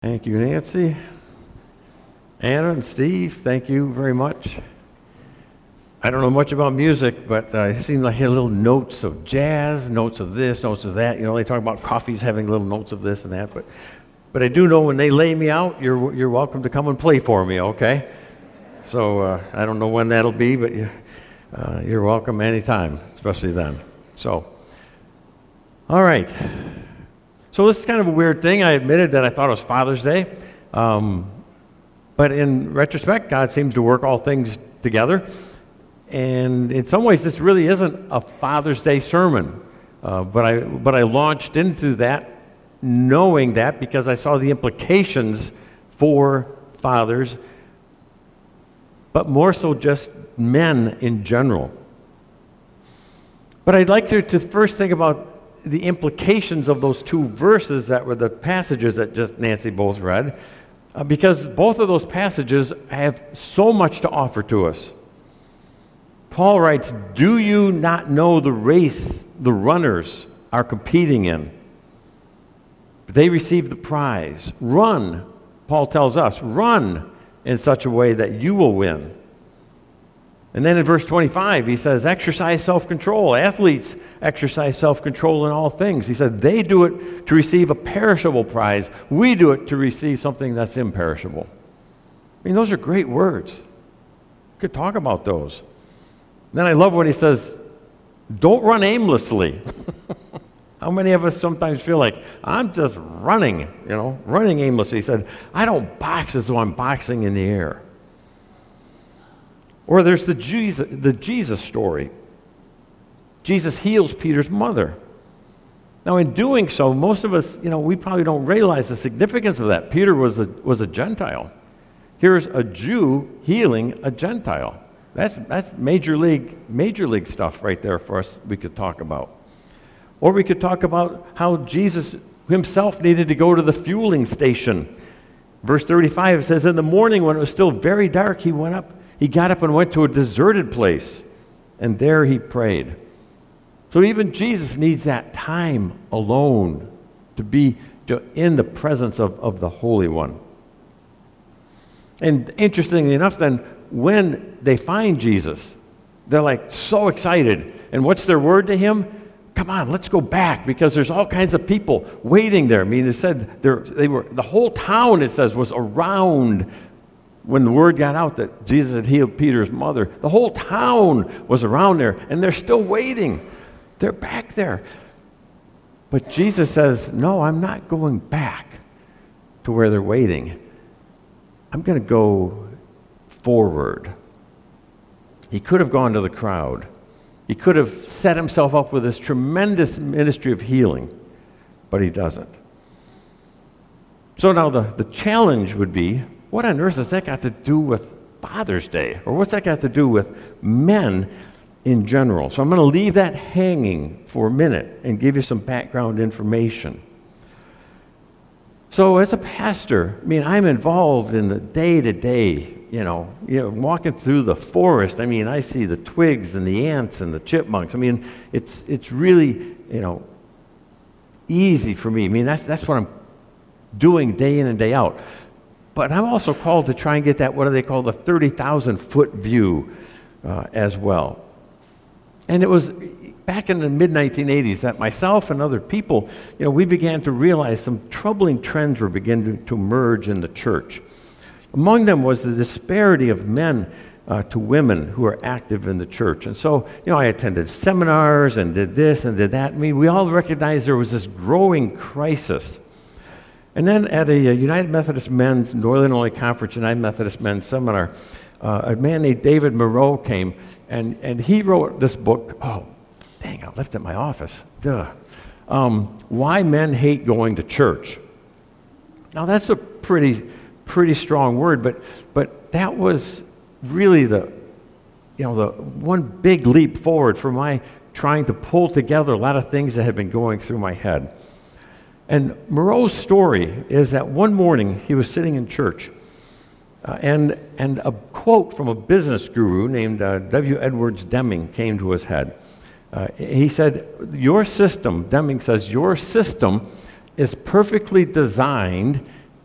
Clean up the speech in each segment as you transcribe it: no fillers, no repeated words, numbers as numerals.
Thank you, Nancy. Anna and Steve, thank you very much. I don't know much about music, but it seemed like I had little notes of jazz, notes of this, notes of that. You know, they talk about coffees having little notes of this and that, but I do know when they lay me out, you're welcome to come and play for me, okay? So I don't know when that'll be, but you're welcome anytime, especially then. So, all right. So this is kind of a weird thing. I admitted that I thought it was Father's Day. But in retrospect, God seems to work all things together. And in some ways, this really isn't a Father's Day sermon. But I launched into that knowing that because I saw the implications for fathers, but more so just men in general. But I'd like to first think about the implications of those two verses that were the passages that just Nancy both read, because both of those passages have so much to offer to us. Paul writes, "Do you not know the race the runners are competing in? They receive the prize. Run," Paul tells us, "run in such a way that you will win." And then in verse 25, he says, "Exercise self-control. Athletes exercise self-control in all things." He said, "They do it to receive a perishable prize. We do it to receive something that's imperishable." I mean, those are great words. We could talk about those. Then I love when he says, "Don't run aimlessly." How many of us sometimes feel like, I'm just running aimlessly? He said, "I don't box as though I'm boxing in the air." Or there's the Jesus story. Jesus heals Peter's mother. Now, in doing so, most of us, we probably don't realize the significance of that. Peter was a Gentile. Here's a Jew healing a Gentile. That's major league stuff right there for us we could talk about. Or we could talk about how Jesus himself needed to go to the fueling station. Verse 35 says, "In the morning when it was still very dark, he got up and went to a deserted place, and there he prayed." So even Jesus needs that time alone to be in the presence of the Holy One. And interestingly enough, then, when they find Jesus, they're like so excited. And what's their word to him? "Come on, let's go back," because there's all kinds of people waiting there. I mean, it said the whole town, it says, was around. When the word got out that Jesus had healed Peter's mother, the whole town was around there, and they're still waiting. They're back there. But Jesus says, "No, I'm not going back to where they're waiting. I'm going to go forward." He could have gone to the crowd. He could have set himself up with this tremendous ministry of healing, but he doesn't. So now the challenge would be, what on earth has that got to do with Father's Day? Or what's that got to do with men in general? So I'm going to leave that hanging for a minute and give you some background information. So as a pastor, I'm involved in the day-to-day, walking through the forest. I see the twigs and the ants and the chipmunks. It's really, easy for me. That's what I'm doing day in and day out. But I'm also called to try and get that, what do they call, the 30,000-foot view as well. And it was back in the mid-1980s that myself and other people, we began to realize some troubling trends were beginning to emerge in the church. Among them was the disparity of men to women who are active in the church. And so, I attended seminars and did this and did that. We all recognized there was this growing crisis. And then at a United Methodist Men's Northern Illinois Conference United Methodist Men's Seminar, a man named David Moreau came, and he wrote this book. Oh, dang, I left it in my office. Duh. Why Men Hate Going to Church. Now, that's a pretty strong word, but that was really the one big leap forward for my trying to pull together a lot of things that had been going through my head. And Moreau's story is that one morning he was sitting in church, and a quote from a business guru named W. Edwards Deming came to his head. He said, Deming says, "Your system is perfectly designed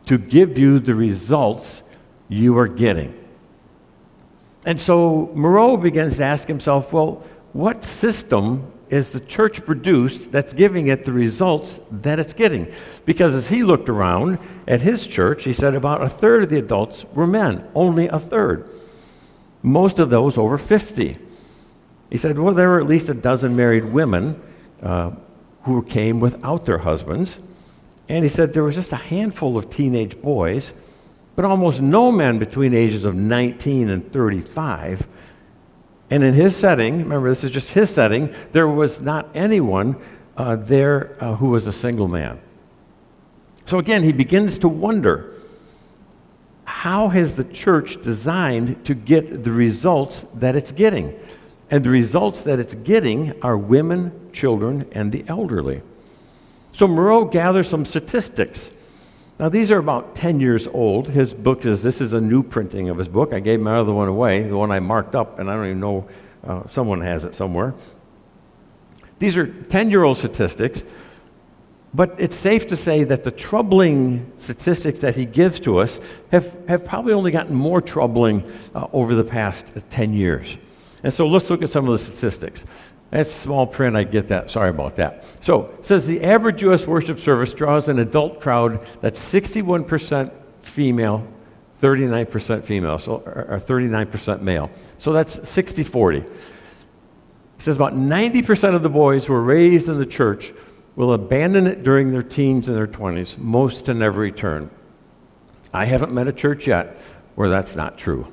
to give you the results you are getting. And so Moreau begins to ask himself, well, what system is the church produced that's giving it the results that it's getting? Because as he looked around at his church, he said about a third of the adults were men, only a third. Most of those over 50. He said, well, there were at least a dozen married women who came without their husbands. And he said there was just a handful of teenage boys, but almost no men between ages of 19 and 35. And in his setting, remember this is just his setting, there was not anyone there who was a single man. So again, he begins to wonder, how has the church designed to get the results that it's getting? And the results that it's getting are women, children, and the elderly. So Moreau gathers some statistics. Now, these are about 10 years old. This is a new printing of his book. I gave my other one away, the one I marked up, and I don't even know, someone has it somewhere. These are 10-year-old statistics, but it's safe to say that the troubling statistics that he gives to us have probably only gotten more troubling over the past 10 years. And so let's look at some of the statistics. That's small print, I get that. Sorry about that. So it says the average U.S. worship service draws an adult crowd that's 61% female, 39% female, or 39% male. So that's 60-40. It says about 90% of the boys who are raised in the church will abandon it during their teens and their 20s, most to never return. I haven't met a church yet where that's not true.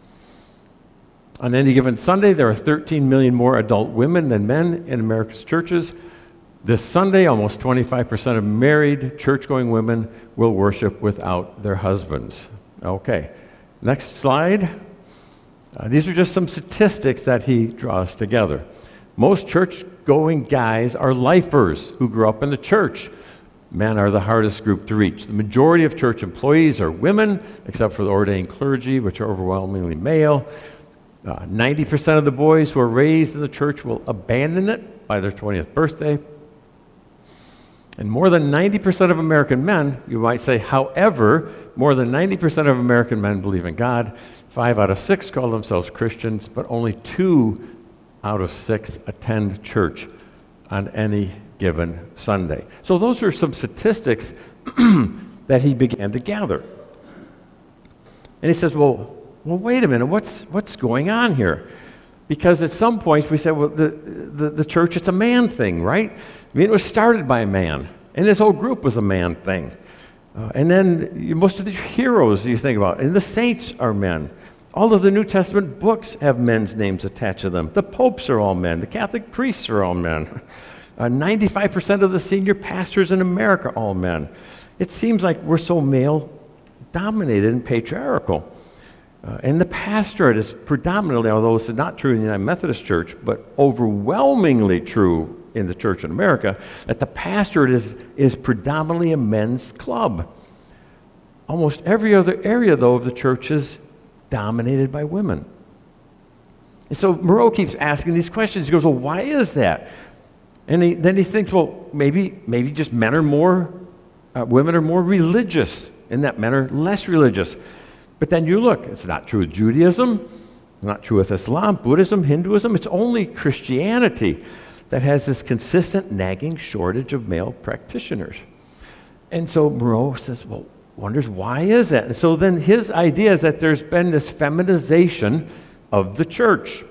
On any given Sunday, there are 13 million more adult women than men in America's churches. This Sunday, almost 25% of married church-going women will worship without their husbands. Okay, next slide. These are just some statistics that he draws together. Most church-going guys are lifers who grew up in the church. Men are the hardest group to reach. The majority of church employees are women, except for the ordained clergy, which are overwhelmingly male. 90% of the boys who are raised in the church will abandon it by their 20th birthday. And more than 90% of American men, you might say, however, more than 90% of American men believe in God. 5 out of 6 call themselves Christians, but only 2 out of 6 attend church on any given Sunday. So those are some statistics that he began to gather. And he says, well, wait a minute, what's going on here? Because at some point we said, well, the church, it's a man thing, right? I mean, it was started by a man, and this whole group was a man thing. And then most of the heroes you think about, and the saints are men. All of the New Testament books have men's names attached to them. The popes are all men. The Catholic priests are all men. 95% of the senior pastors in America are all men. It seems like we're so male-dominated and patriarchal. And the pastorate is predominantly, although it's not true in the United Methodist Church, but overwhelmingly true in the church in America, that the pastorate is predominantly a men's club. Almost every other area, though, of the church is dominated by women. And so Moreau keeps asking these questions. He goes, well, why is that? And then he thinks, well, maybe just women are more religious, and that men are less religious. But then you look, it's not true with Judaism, not true with Islam, Buddhism, Hinduism. It's only Christianity that has this consistent nagging shortage of male practitioners. And so Moreau says, well, wonders why is that? And so then his idea is that there's been this feminization of the church.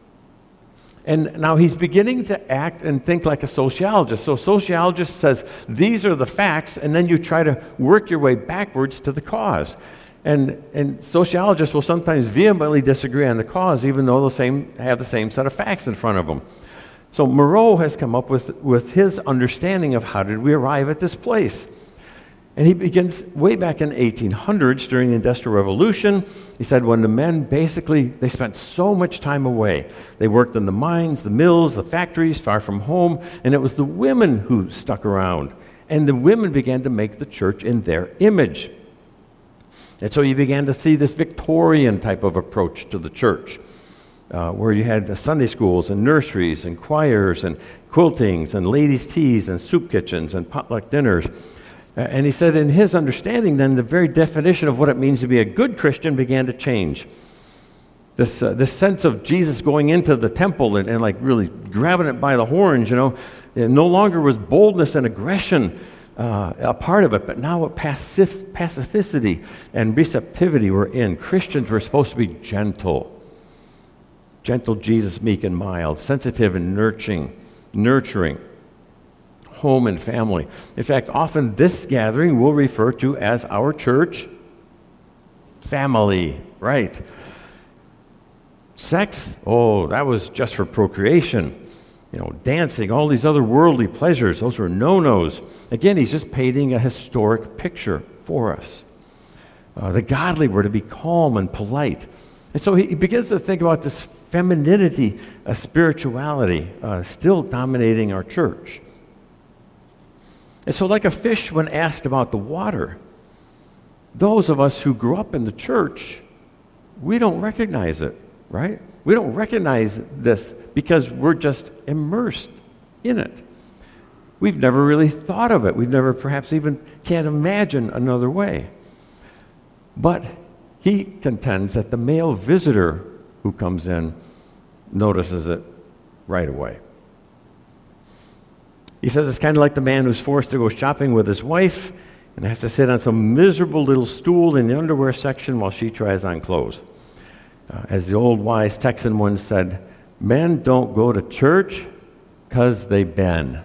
And now he's beginning to act and think like a sociologist. So a sociologist says, these are the facts, and then you try to work your way backwards to the cause. And sociologists will sometimes vehemently disagree on the cause, even though they have the same set of facts in front of them. So Moreau has come up with his understanding of how did we arrive at this place. And he begins way back in the 1800s during the Industrial Revolution. He said when the men they spent so much time away. They worked in the mines, the mills, the factories, far from home, and it was the women who stuck around. And the women began to make the church in their image. And so you began to see this Victorian type of approach to the church, where you had the Sunday schools and nurseries and choirs and quiltings and ladies' teas and soup kitchens and potluck dinners. And he said in his understanding then, the very definition of what it means to be a good Christian began to change. This sense of Jesus going into the temple and like really grabbing it by the horns, it no longer was boldness and aggression a part of it, but now what pacificity and receptivity were in. Christians were supposed to be gentle. Gentle Jesus, meek and mild, sensitive and nurturing, home and family. In fact, often this gathering we'll refer to as our church family, right? Sex, that was just for procreation. Dancing, all these other worldly pleasures, those were no-nos. Again, he's just painting a historic picture for us. The godly were to be calm and polite. And so he begins to think about this femininity, spirituality, still dominating our church. And so like a fish when asked about the water, those of us who grew up in the church, we don't recognize it, right? We don't recognize this because we're just immersed in it. We've never really thought of it. We've never perhaps even can't imagine another way. But he contends that the male visitor who comes in notices it right away. He says it's kind of like the man who's forced to go shopping with his wife and has to sit on some miserable little stool in the underwear section while she tries on clothes. As the old wise Texan once said, men don't go to church because they been.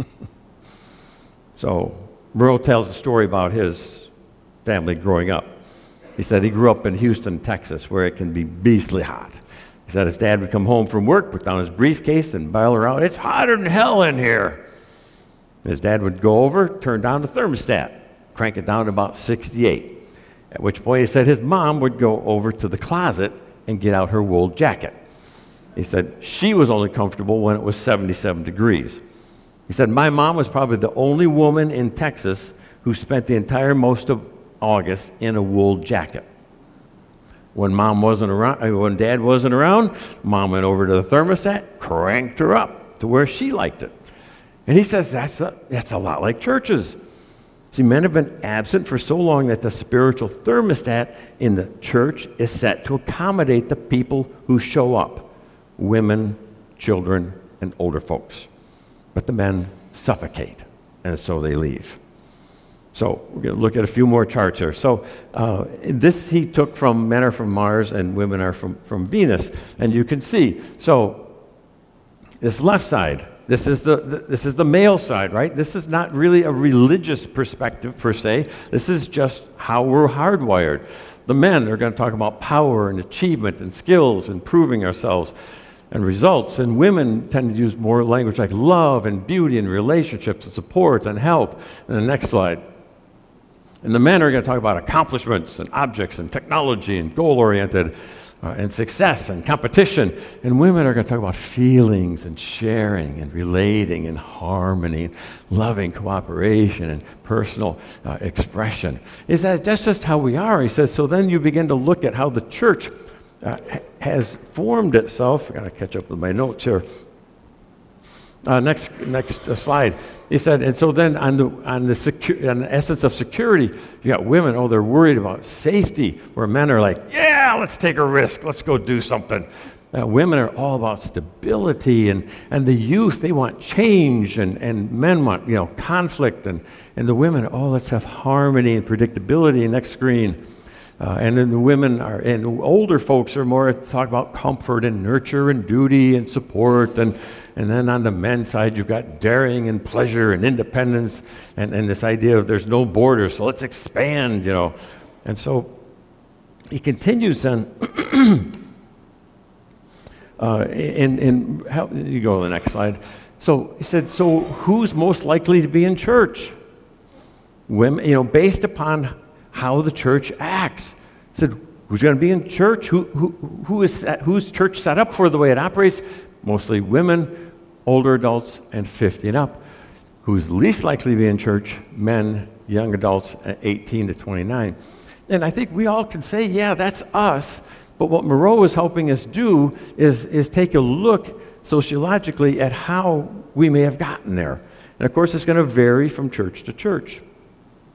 So Murrow tells a story about his family growing up. He said he grew up in Houston, Texas, where it can be beastly hot. He said his dad would come home from work, put down his briefcase, and bail around, "It's hotter than hell in here." His dad would go over, turn down the thermostat, crank it down to about 68. At which point he said his mom would go over to the closet and get out her wool jacket. He said she was only comfortable when it was 77 degrees. He said, my mom was probably the only woman in Texas who spent the entire most of August in a wool jacket. When mom wasn't around, when dad wasn't around, mom went over to the thermostat, cranked her up to where she liked it. And he says that's a lot like churches. See, men have been absent for so long that the spiritual thermostat in the church is set to accommodate the people who show up, women, children, and older folks. But the men suffocate, and so they leave. So we're going to look at a few more charts here. So this he took from men are from Mars and women are from Venus. And you can see, so this left side, this is the male side, right? This is not really a religious perspective per se. This is just how we're hardwired. The men are going to talk about power and achievement and skills and proving ourselves and results. And women tend to use more language like love and beauty and relationships and support and help. And the next slide. And the men are going to talk about accomplishments and objects and technology and goal-oriented and success and competition. And women are going to talk about feelings and sharing and relating and harmony and loving cooperation and personal expression. That's just how we are. He says, so then you begin to look at how the church has formed itself. I've got to catch up with my notes here. Next slide. He said, and so then on the essence of security, you got women, they're worried about safety, where men are like, yeah, let's take a risk, let's go do something. Women are all about stability, and the youth, they want change, and men want, conflict, and the women, let's have harmony and predictability. Next screen. And then the women and older folks are more talk about comfort and nurture and duty and support. And then on the men's side, you've got daring and pleasure and independence and this idea of there's no borders, so let's expand, And so he continues then, you go to the next slide. So he said, so who's most likely to be in church? Women, based upon how the church acts. He said, who's going to be in church? Who's church set up for the way it operates? Mostly women, older adults, and 50 and up. Who's least likely to be in church? Men, young adults, 18 to 29. And I think we all can say, yeah, that's us. But what Murrow is helping us do is take a look sociologically at how we may have gotten there. And of course, it's going to vary from church to church.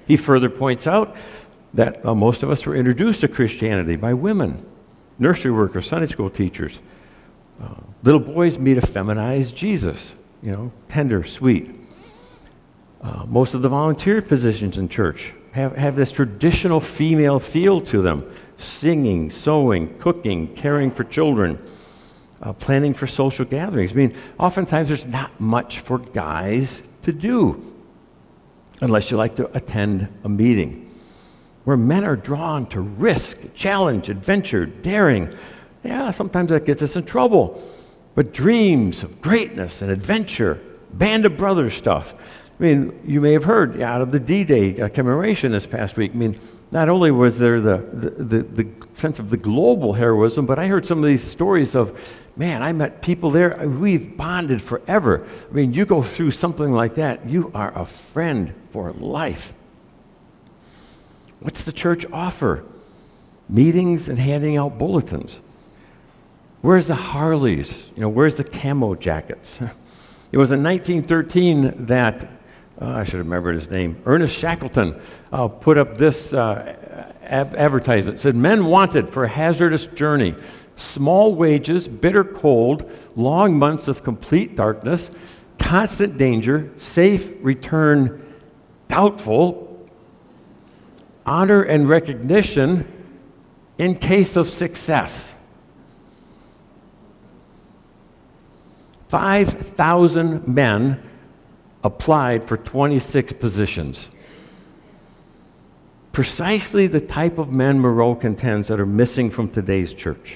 He further points out that most of us were introduced to Christianity by women, nursery workers, Sunday school teachers. Little boys meet a feminized Jesus, tender, sweet. Most of the volunteer positions in church have this traditional female feel to them: singing, sewing, cooking, caring for children, planning for social gatherings. I mean, oftentimes there's not much for guys to do unless you like to attend a meeting, where men are drawn to risk, challenge, adventure, daring. Yeah, sometimes that gets us in trouble. But dreams of greatness and adventure, Band of Brothers stuff. I mean, you may have heard out of the D-Day commemoration this past week. I mean, not only was there the sense of the global heroism, but I heard some of these stories of, man, I met people there, we've bonded forever. I mean, you go through something like that, you are a friend for life. What's the church offer? Meetings and handing out bulletins. Where's the Harleys? Where's the camo jackets? It was in 1913 that, I should have remembered his name, Ernest Shackleton put up this advertisement. It said, "Men wanted for a hazardous journey, small wages, bitter cold, long months of complete darkness, constant danger, safe return doubtful, honor and recognition in case of success." 5,000 men applied for 26 positions. Precisely the type of men Moreau contends that are missing from today's church.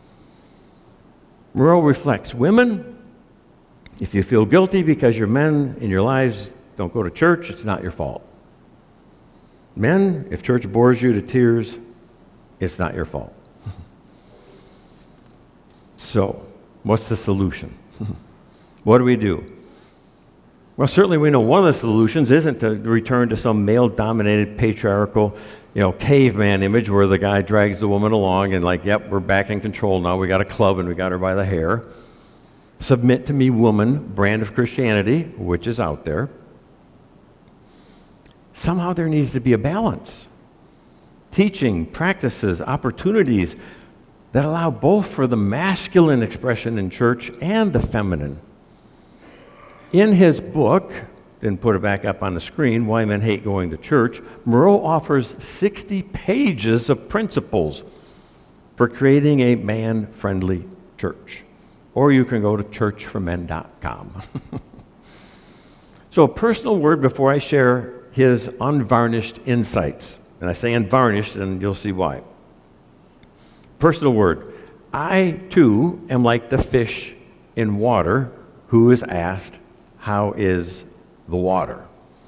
Moreau reflects, women, if you feel guilty because your men in your lives don't go to church, it's not your fault. Men, if church bores you to tears, it's not your fault. So, what's the solution? What do we do? Well, certainly we know one of the solutions isn't to return to some male-dominated, patriarchal, caveman image where the guy drags the woman along and yep, we're back in control now. We got a club and we got her by the hair. Submit to me, woman, brand of Christianity, which is out there. Somehow there needs to be a balance. Teaching, practices, opportunities that allow both for the masculine expression in church and the feminine. In his book, didn't put it back up on the screen, Why Men Hate Going to Church, Moreau offers 60 pages of principles for creating a man-friendly church. Or you can go to churchformen.com. So a personal word before I share his unvarnished insights. And I say unvarnished, and you'll see why. Personal word. I, too, am like the fish in water who is asked, how is the water?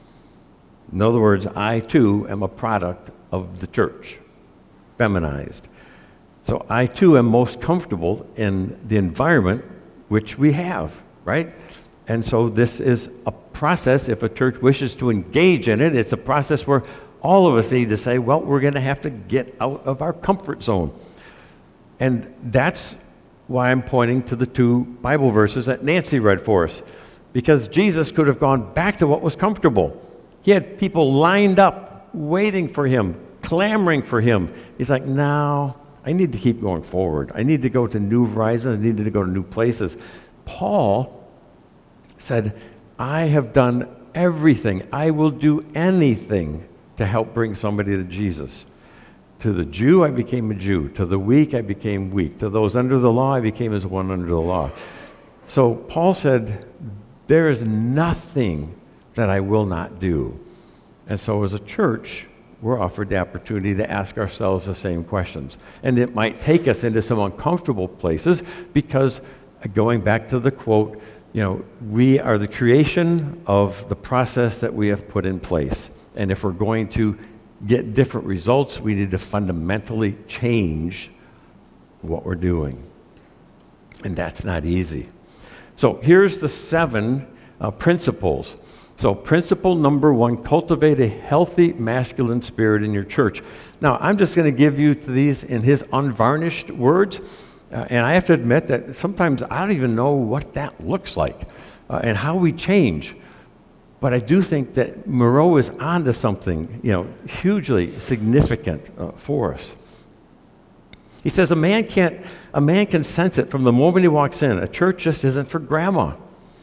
In other words, I, too, am a product of the church, feminized. So I, too, am most comfortable in the environment which we have, right? And so this is a process, if a church wishes to engage in it, it's a process where all of us need to say, well, we're going to have to get out of our comfort zone. And that's why I'm pointing to the two Bible verses that Nancy read for us. Because Jesus could have gone back to what was comfortable. He had people lined up, waiting for him, clamoring for him. He's like, no, I need to keep going forward. I need to go to new horizons. I need to go to new places. Paul said, I have done everything. I will do anything to help bring somebody to Jesus. To the Jew, I became a Jew. To the weak, I became weak. To those under the law, I became as one under the law. So Paul said, there is nothing that I will not do. And so as a church, we're offered the opportunity to ask ourselves the same questions. And it might take us into some uncomfortable places because, going back to the quote, we are the creation of the process that we have put in place. And if we're going to get different results, we need to fundamentally change what we're doing. And that's not easy. So here's the 7 principles. So principle number 1, cultivate a healthy masculine spirit in your church. Now, I'm just going to give you these in his unvarnished words. And I have to admit that sometimes I don't even know what that looks like and how we change. But I do think that Moreau is onto something, hugely significant for us. He says a man can sense it from the moment he walks in. A church just isn't for grandma.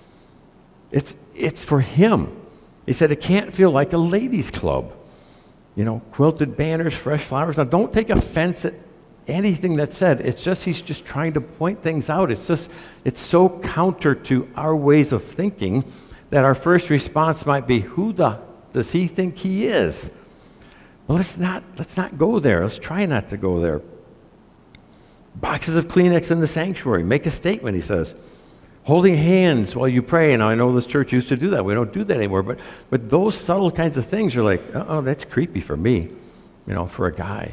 It's for him. He said it can't feel like a ladies' club. Quilted banners, fresh flowers. Now, don't take offense at anything that's said. It's just he's just trying to point things out. It's so counter to our ways of thinking that our first response might be, who does he think he is? Well, let's not go there. Let's try not to go there. Boxes of Kleenex in the sanctuary. Make a statement, he says. Holding hands while you pray. And I know this church used to do that. We don't do that anymore. But those subtle kinds of things are like, that's creepy for me, for a guy.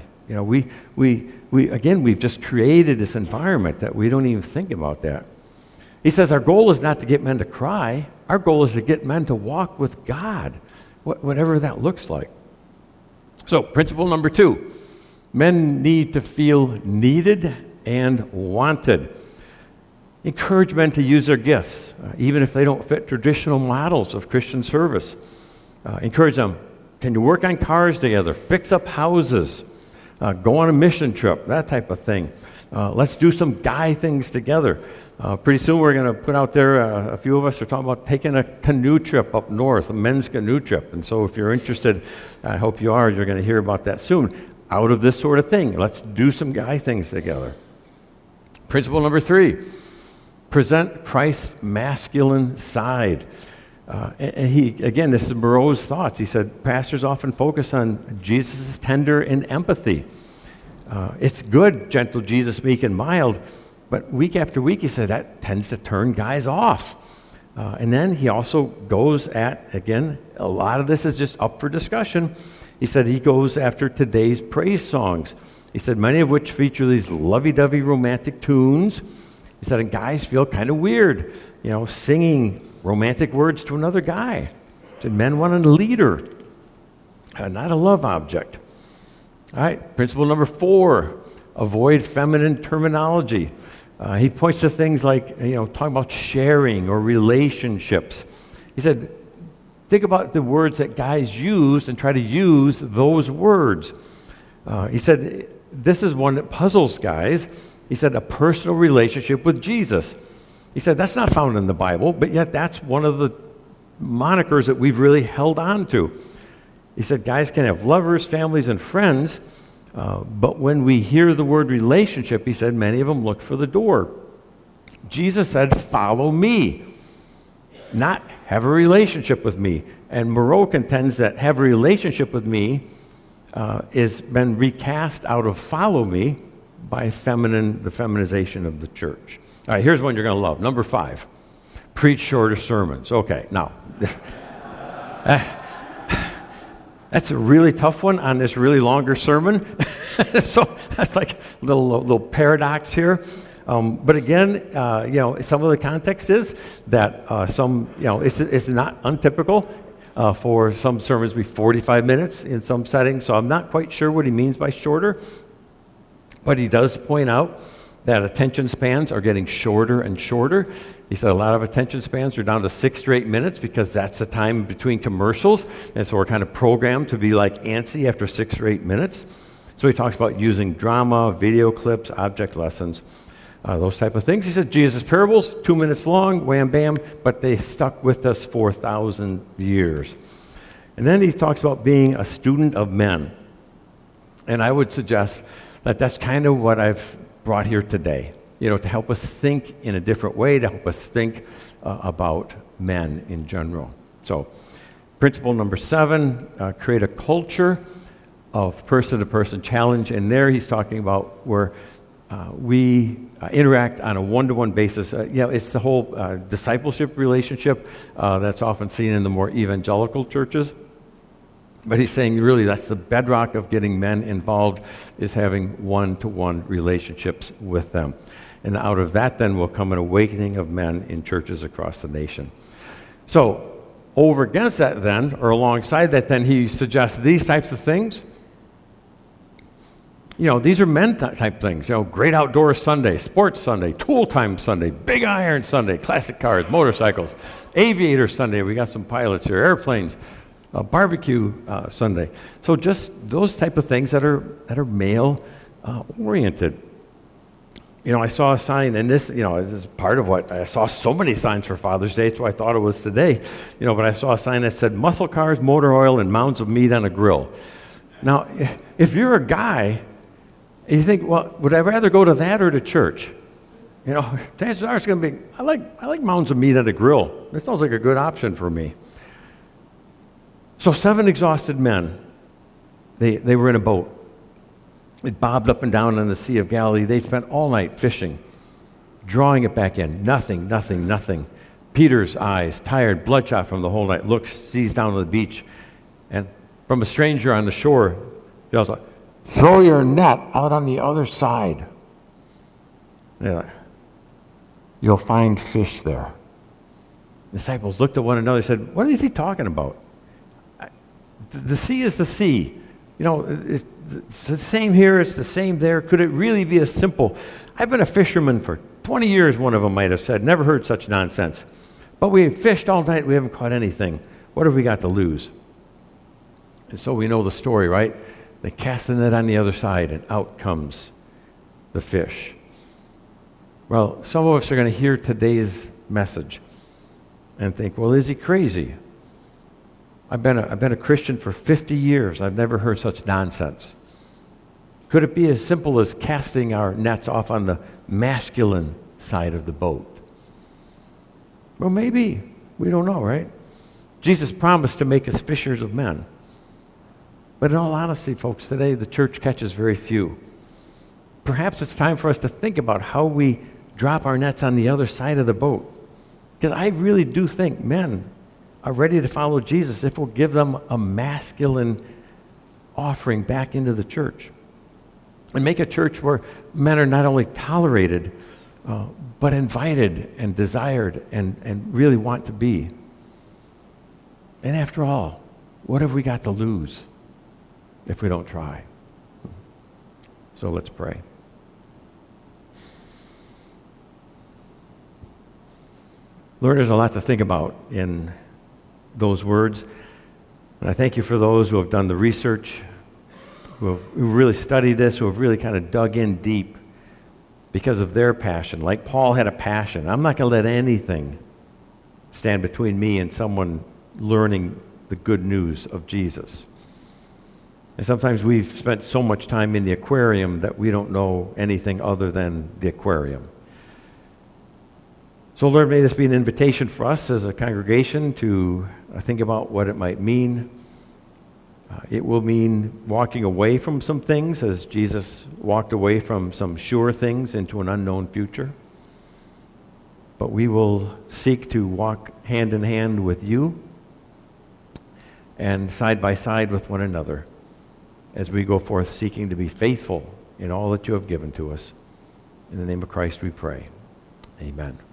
We've just created this environment that we don't even think about that. He says our goal is not to get men to cry. Our goal is to get men to walk with God, whatever that looks like. So, principle number 2, men need to feel needed and wanted. Encourage men to use their gifts, even if they don't fit traditional models of Christian service. Encourage them. Can you work on cars together? Fix up houses? Go on a mission trip? That type of thing. Let's do some guy things together. Pretty soon we're going to put out there, a few of us are talking about taking a canoe trip up north, a men's canoe trip. And so if you're interested, I hope you are, you're going to hear about that soon. Out of this sort of thing, let's do some guy things together. Principle number 3, present Christ's masculine side. And this is Moreau's thoughts. He said, pastors often focus on Jesus' tender and empathy. It's good, gentle Jesus, meek and mild, but week after week, he said, that tends to turn guys off. And then he also goes at, again, a lot of this is just up for discussion. He said he goes after today's praise songs. He said, many of which feature these lovey-dovey romantic tunes. He said, and guys feel kind of weird, singing romantic words to another guy. He said, men want a leader, not a love object. All right, principle number 4, avoid feminine terminology. He points to things like, talking about sharing or relationships. He said, think about the words that guys use and try to use those words. He said, this is one that puzzles guys. He said, a personal relationship with Jesus. He said, that's not found in the Bible, but yet that's one of the monikers that we've really held on to. He said, guys can have lovers, families, and friends, but when we hear the word relationship, he said, many of them look for the door. Jesus said, follow me, not have a relationship with me. And Moreau contends that have a relationship with me is been recast out of follow me by the feminization of the church. All right, here's one you're going to love. Number 5, preach shorter sermons. Okay, now, that's a really tough one on this really longer sermon. So that's like a little paradox here. But again, some of the context is that it's not untypical for some sermons to be 45 minutes in some settings. So I'm not quite sure what he means by shorter. But he does point out that attention spans are getting shorter and shorter. He said a lot of attention spans are down to 6 to 8 minutes because that's the time between commercials. And so we're kind of programmed to be like antsy after 6 or 8 minutes. So he talks about using drama, video clips, object lessons, those type of things. He said Jesus' parables, 2 minutes long, wham, bam, but they stuck with us for 1,000 years. And then he talks about being a student of men. And I would suggest that that's kind of what I've brought here today, to help us think in a different way, to help us think about men in general. So, principle number 7, create a culture of person-to-person challenge. And there he's talking about where we interact on a one-to-one basis. It's the whole discipleship relationship that's often seen in the more evangelical churches. But he's saying really that's the bedrock of getting men involved is having one-to-one relationships with them. And out of that then will come an awakening of men in churches across the nation. So over against that then, or alongside that then, he suggests these types of things. These are men type things. Great Outdoors Sunday, Sports Sunday, Tool Time Sunday, Big Iron Sunday, classic cars, motorcycles, Aviator Sunday. We got some pilots here, airplanes, barbecue Sunday. So just those type of things that are male oriented. I saw a sign, and this is part of what I saw. So many signs for Father's Day, so I thought it was today. But I saw a sign that said muscle cars, motor oil, and mounds of meat on a grill. Now, if you're a guy, and you think, well, would I rather go to that or to church? Chances are it's going to be, I like mounds of meat on a grill. That sounds like a good option for me. So 7 exhausted men, they were in a boat. It bobbed up and down on the Sea of Galilee. They spent all night fishing, drawing it back in. Nothing, nothing, nothing. Peter's eyes, tired, bloodshot from the whole night, sees down to the beach, and from a stranger on the shore, yells out, "Throw your net out on the other side. You'll find fish there." The disciples looked at one another and said, "What is he talking about? The sea is the sea. It's the same here, it's the same there. Could it really be as simple? I've been a fisherman for 20 years," one of them might have said. "Never heard such nonsense. But we fished all night, we haven't caught anything. What have we got to lose?" And so we know the story, right? They cast the net on the other side, and out comes the fish. Well, some of us are going to hear today's message and think, well, is he crazy? I've been a Christian for 50 years. I've never heard such nonsense. Could it be as simple as casting our nets off on the masculine side of the boat? Well, maybe. We don't know, right? Jesus promised to make us fishers of men. But in all honesty, folks, today the church catches very few. Perhaps it's time for us to think about how we drop our nets on the other side of the boat. Because I really do think men are ready to follow Jesus if we'll give them a masculine offering back into the church. And make a church where men are not only tolerated, but invited and desired and really want to be. And after all, what have we got to lose if we don't try? So let's pray. Lord, there's a lot to think about in those words. And I thank you for those who have done the research, who really studied this, who have really kind of dug in deep because of their passion. Like Paul had a passion. I'm not going to let anything stand between me and someone learning the good news of Jesus. And sometimes we've spent so much time in the aquarium that we don't know anything other than the aquarium. So Lord, may this be an invitation for us as a congregation to think about what it might mean. It will mean walking away from some things as Jesus walked away from some sure things into an unknown future. But we will seek to walk hand in hand with you and side by side with one another as we go forth seeking to be faithful in all that you have given to us. In the name of Christ we pray. Amen.